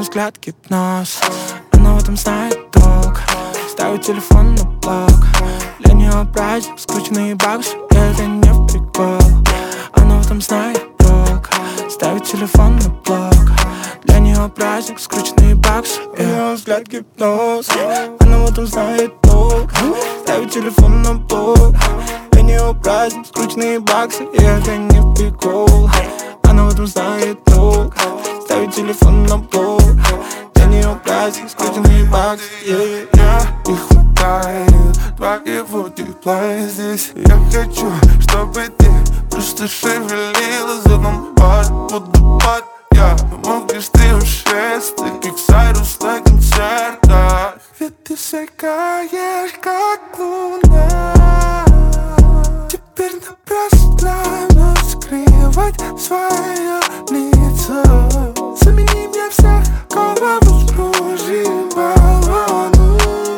взгляд гипноз. Она в этом знает толк. Ставит телефон на блок. Для нее праздник, скрученный бакс. И это не в прикол. Она в этом знает толк. Ставит телефон на блок. Для нее праздник, скрученный бакс. Ее взгляд гипноз. Она в этом знает толк. Ставит телефон на блок. Для нее праздник, скрученные баксы. И это не в прикол. Она в этом знает толк. Ставит телефон на блок. Для нее праздник, скрученные баксы. Не хватает твоего тепла здесь. Я хочу, чтобы ты просто шевелила задом под водопад. Мог лишь ты ушесть, как Сайрус на концертах. Ведь ты сверкаешь, как луна. Теперь напрасно скрывать свое лицо. Замени мне всех голову с ружьем баллону.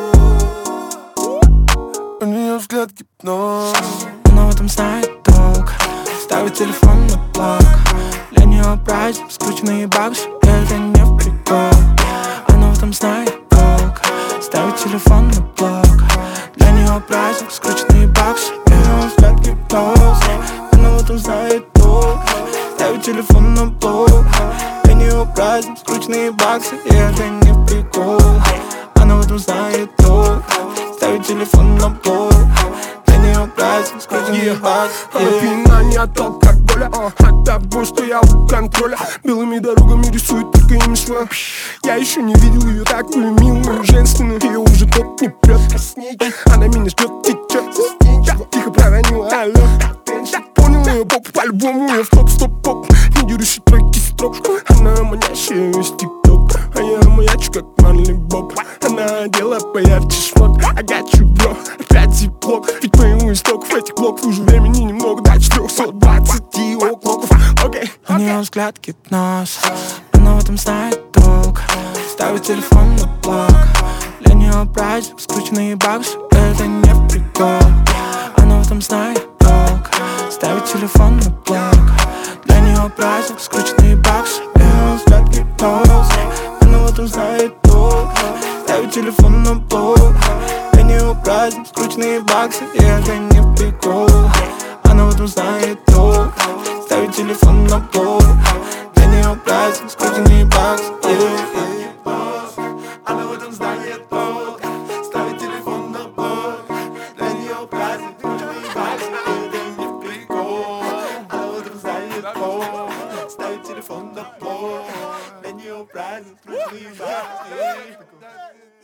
У нее взгляд гипноз. Она в этом знает толк. Ставит телефон на блок. Для нее праздник, скрученные баксы. И это не в прикол. Она в этом знает толк. Ставит телефон на блок. Для нее праздник, скрученные баксы. Ее взгляд гипноз. Она в этом знает толк. Ставит телефон на блок. Для нее праздник, скрученные баксы. И это не в прикол. Она в этом знает толк. Ставит телефон на блок. Для нее праздник, скрученные баксы. Вина не от алкоголя, от того, что я у контроля. Белыми дорогами рисует только имя свое. Я еще не видел ее такую милую, женственную. Ее уже тот не прет. Она меня ждет, течет. Тихо проронила алло. Понял ее поп, по-любому я в топ-стоп-поп. Не дерущий тройки строк. Она манящая весь тик-ток. А я маячу, как Марли Боб. Она одела поярче шмот. I got you, bro. Опять зиплок. Ведь моему истоков этих блоков уже времени немного. До 420 клоков. Окей. У нее взгляд гипноз. Она в этом знает толк. Ставит телефон на блок. Для нее праздник, скрученные баксы. Это не в прикол. Она в этом знает толк. Ставит телефон на блок. Для нее праздник, скрученные баксы. Ее взгляд гипноз. Она в этом знает толк. Ставит телефон на блок. Для нее праздник, скрученные баксы. И это не в прикол. Она в этом знает толк. Ставит телефон на блок. Для нее праздник, скрученные баксы. Она в этом знает толк. Ставит телефон на блок. Для нее праздник, скрученные баксы. Это не в прикол. Она в этом знает толк. Ставит телефон на блок. Для нее праздник, скрученные баксы.